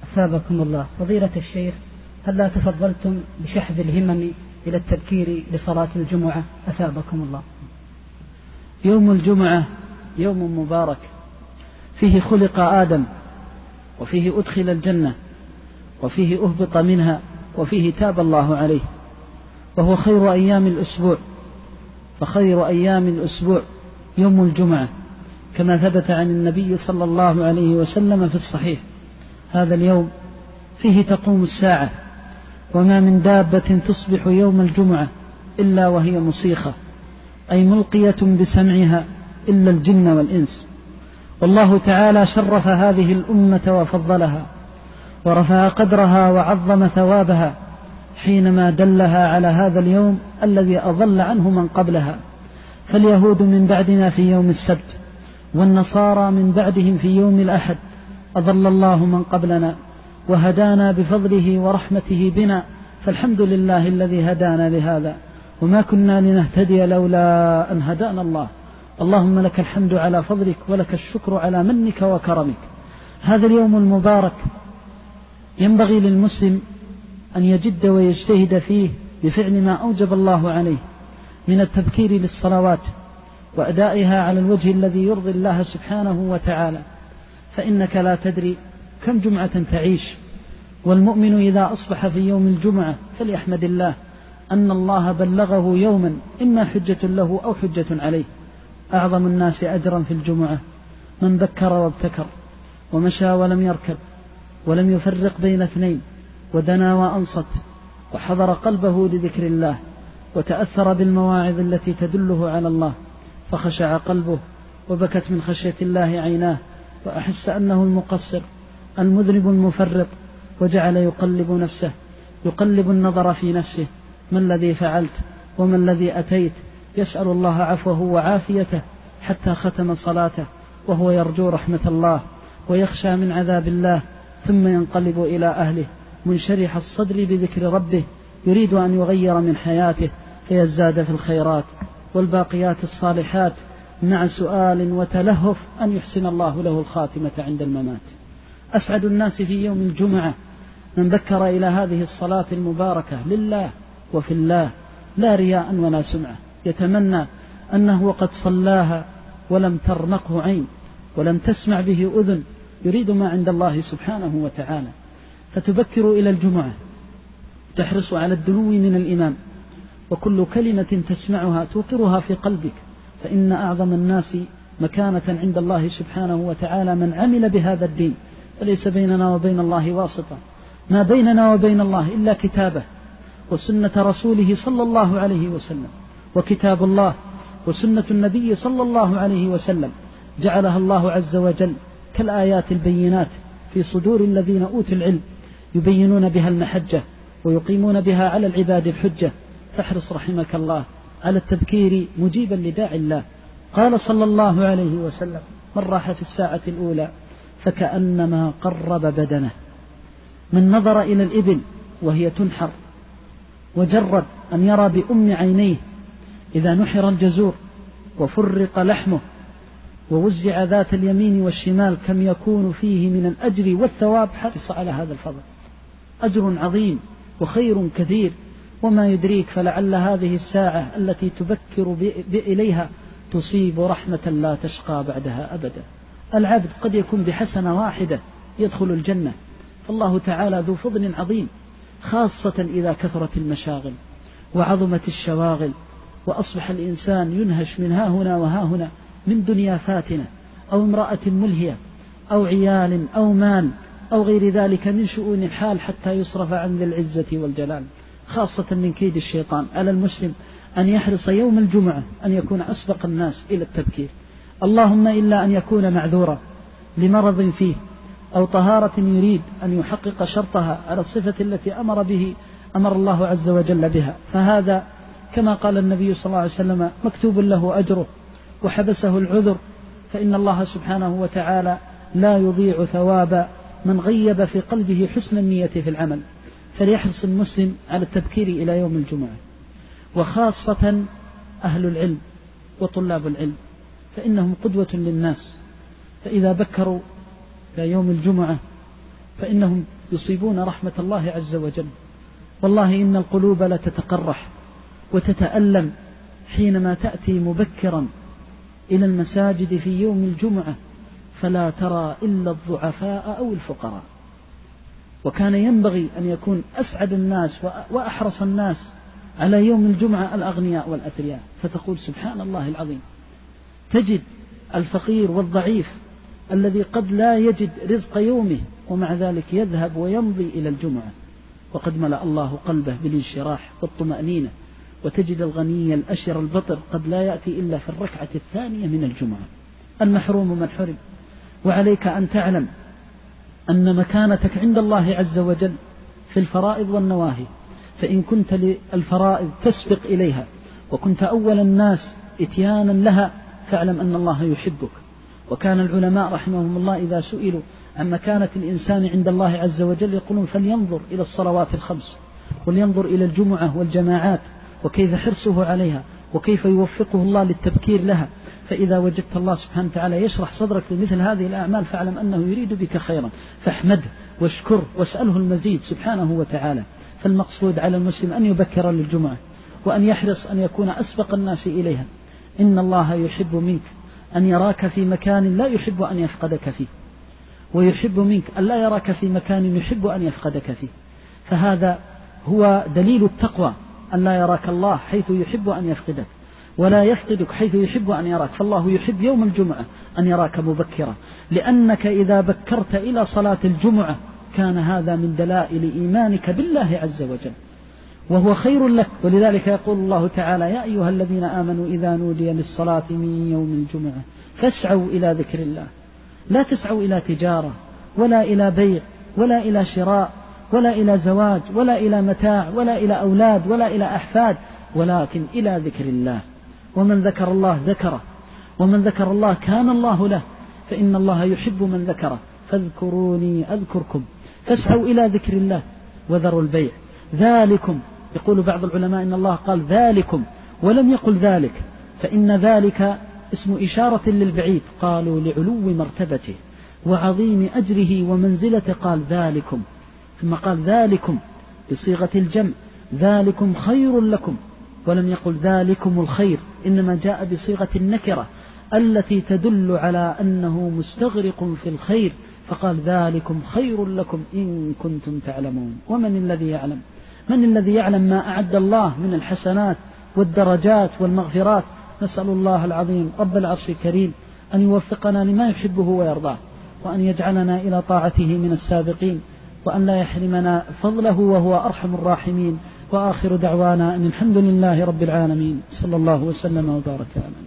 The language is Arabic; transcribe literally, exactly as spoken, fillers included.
أثابكم الله. فضيلة الشيخ، هل لا تفضلتم بشحذ الهمم إلى التبكير لصلاة الجمعة؟ أثابكم الله. يوم الجمعة يوم مبارك، فيه خلق آدم، وفيه أدخل الجنة، وفيه أهبط منها، وفيه تاب الله عليه، وهو خير أيام الأسبوع. فخير أيام الأسبوع يوم الجمعة، كما ثبت عن النبي صلى الله عليه وسلم في الصحيح: هذا اليوم فيه تقوم الساعة، وما من دابة تصبح يوم الجمعة إلا وهي مصيخة، أي ملقية بسمعها، إلا الجن والإنس. والله تعالى شرف هذه الأمة وفضلها، ورفع قدرها وعظم ثوابها، حينما دلها على هذا اليوم الذي أضل عنه من قبلها. فاليهود من بعدنا في يوم السبت، والنصارى من بعدهم في يوم الأحد. أضل الله من قبلنا وهدانا بفضله ورحمته بنا، فالحمد لله الذي هدانا لهذا، وما كنا لنهتدي لولا أن هدانا الله. اللهم لك الحمد على فضلك، ولك الشكر على منك وكرمك. هذا اليوم المبارك ينبغي للمسلم أن يجد ويجتهد فيه بفعل ما أوجب الله عليه من التبكير للصلوات وأدائها على الوجه الذي يرضي الله سبحانه وتعالى، فإنك لا تدري كم جمعة تعيش. والمؤمن إذا أصبح في يوم الجمعة فليحمد الله أن الله بلغه يوما إما حجة له أو حجة عليه. أعظم الناس أجرا في الجمعة من بكر وابتكر، ومشى ولم يركب، ولم يفرق بين اثنين، ودنا وأنصت، وحضر قلبه لذكر الله، وتأثر بالمواعظ التي تدله على الله، فخشع قلبه، وبكت من خشية الله عيناه، وأحس أنه المقصر المذنب المفرط، وجعل يقلب نفسه، يقلب النظر في نفسه: ما الذي فعلت وما الذي أتيت؟ يسأل الله عفوه وعافيته، حتى ختم صلاته وهو يرجو رحمة الله ويخشى من عذاب الله، ثم ينقلب إلى أهله منشرح الصدر بذكر ربه، يريد أن يغير من حياته فيزداد في الخيرات والباقيات الصالحات، مع سؤال وتلهف أن يحسن الله له الخاتمة عند الممات. أسعد الناس في يوم الجمعة من بكر إلى هذه الصلاة المباركة لله وفي الله، لا رياء ولا سمعة، يتمنى أنه وقد صلاها ولم ترنقه عين ولم تسمع به أذن، يريد ما عند الله سبحانه وتعالى. فتبكر إلى الجمعة، تحرص على الدنو من الإمام، وكل كلمة تسمعها توقرها في قلبك، فإن أعظم الناس مكانة عند الله سبحانه وتعالى من عمل بهذا الدين، فليس بيننا وبين الله واسطة، ما بيننا وبين الله إلا كتابه وسنة رسوله صلى الله عليه وسلم، وكتاب الله وسنة النبي صلى الله عليه وسلم جعلها الله عز وجل كالآيات البينات في صدور الذين أوتوا العلم، يبينون بها المحجة ويقيمون بها على العباد الحجة. فاحرص رحمك الله على التذكير مجيبا لداعي الله. قال صلى الله عليه وسلم: من راح في الساعة الأولى فكأنما قرب بدنه. من نظر إلى الإبل وهي تنحر وجرد أن يرى بأم عينيه إذا نحر الجزور وفرق لحمه ووزع ذات اليمين والشمال كم يكون فيه من الأجر والثواب، حرص على هذا الفضل. أجر عظيم وخير كثير، وما يدريك فلعل هذه الساعة التي تبكر إليها تصيب رحمة لا تشقى بعدها أبدا. العبد قد يكون بحسنة واحدة يدخل الجنة، فالله تعالى ذو فضل عظيم، خاصة إذا كثرت المشاغل وعظمت الشواغل، وأصبح الإنسان ينهش من ها هنا وها هنا، من دنيا فاتنة أو امرأة ملهية أو عيال أو مال أو غير ذلك من شؤون الحال، حتى يصرف عن ذي العزة والجلال، خاصة من كيد الشيطان. على المسلم أن يحرص يوم الجمعة أن يكون أسبق الناس إلى التبكير، اللهم إلا أن يكون معذورا لمرض فيه أو طهارة يريد أن يحقق شرطها على الصفة التي أمر به أمر الله عز وجل بها، فهذا كما قال النبي صلى الله عليه وسلم مكتوب له أجره وحبسه العذر، فإن الله سبحانه وتعالى لا يضيع ثواب من غيب في قلبه حسن النية في العمل. فليحرص المسلم على التبكير إلى يوم الجمعة، وخاصة أهل العلم وطلاب العلم، فإنهم قدوة للناس، فإذا بكروا في يوم الجمعة فإنهم يصيبون رحمة الله عز وجل. والله إن القلوب لتتقرح وتتألم حينما تأتي مبكرا إلى المساجد في يوم الجمعة فلا ترى إلا الضعفاء أو الفقراء. وكان ينبغي أن يكون أسعد الناس وأحرص الناس على يوم الجمعة الأغنياء والأثرياء، فتقول سبحان الله العظيم، تجد الفقير والضعيف الذي قد لا يجد رزق يومه ومع ذلك يذهب ويمضي إلى الجمعة، وقد ملأ الله قلبه بالانشراح والطمأنينة. وتجد الغني الأشر البطر قد لا يأتي إلا في الركعة الثانية من الجمعة. المحروم من حرم. وعليك أن تعلم أن مكانتك عند الله عز وجل في الفرائض والنواهي، فإن كنت للفرائض تسبق إليها وكنت أول الناس إتيانا لها فاعلم أن الله يحبك. وكان العلماء رحمهم الله إذا سئلوا عن مكانة الإنسان عند الله عز وجل يقولون فلينظر إلى الصلوات الخمس، ولينظر إلى الجمعة والجماعات وكيف حرصه عليها وكيف يوفقه الله للتبكير لها. فإذا وجدت الله سبحانه وتعالى يشرح صدرك لمثل هذه الأعمال فاعلم أنه يريد بك خيرا، فاحمده واشكره واسأله المزيد سبحانه وتعالى. فالمقصود على المسلم أن يبكر للجمعة وأن يحرص أن يكون أسبق الناس إليها. إن الله يحب منك أن يراك في مكان لا يحب أن يفقدك فيه، ويحب منك أن لا يراك في مكان يحب أن يفقدك فيه. فهذا هو دليل التقوى، أن لا يراك الله حيث يحب أن يفقدك ولا يفقدك حيث يحب أن يراك. فالله يحب يوم الجمعة أن يراك مبكرا، لأنك إذا بكرت إلى صلاة الجمعة كان هذا من دلائل إيمانك بالله عز وجل وهو خير لك. ولذلك يقول الله تعالى يا أيها الذين آمنوا إذا نودي للصلاة من يوم الجمعة فاسعوا إلى ذكر الله. لا تسعوا إلى تجارة ولا إلى بيع ولا إلى شراء ولا إلى زواج ولا إلى متاع ولا إلى أولاد ولا إلى أحفاد، ولكن إلى ذكر الله. ومن ذكر الله ذكره، ومن ذكر الله كان الله له، فإن الله يحب من ذكره. فاذكروني أذكركم. فاسعوا إلى ذكر الله وذروا البيع. ذلكم، يقول بعض العلماء إن الله قال ذلكم ولم يقل ذلك، فإن ذلك اسم إشارة للبعيد، قالوا لعلو مرتبته وعظيم أجره ومنزلته قال ذلكم، ثم قال ذلكم بصيغة الجمع ذلكم خير لكم، ولم يقل ذلكم الخير، إنما جاء بصيغة النكرة التي تدل على أنه مستغرق في الخير، فقال ذلكم خير لكم إن كنتم تعلمون. ومن الذي يعلم؟ من الذي يعلم ما أعد الله من الحسنات والدرجات والمغفرات؟ نسأل الله العظيم رب العرش الكريم أن يوفقنا لما يحبه ويرضاه، وأن يجعلنا إلى طاعته من السابقين، وأن لا يحرمنا فضله وهو أرحم الراحمين. وآخر دعوانا أن الحمد لله رب العالمين، صلى الله وسلم وبارك عليه.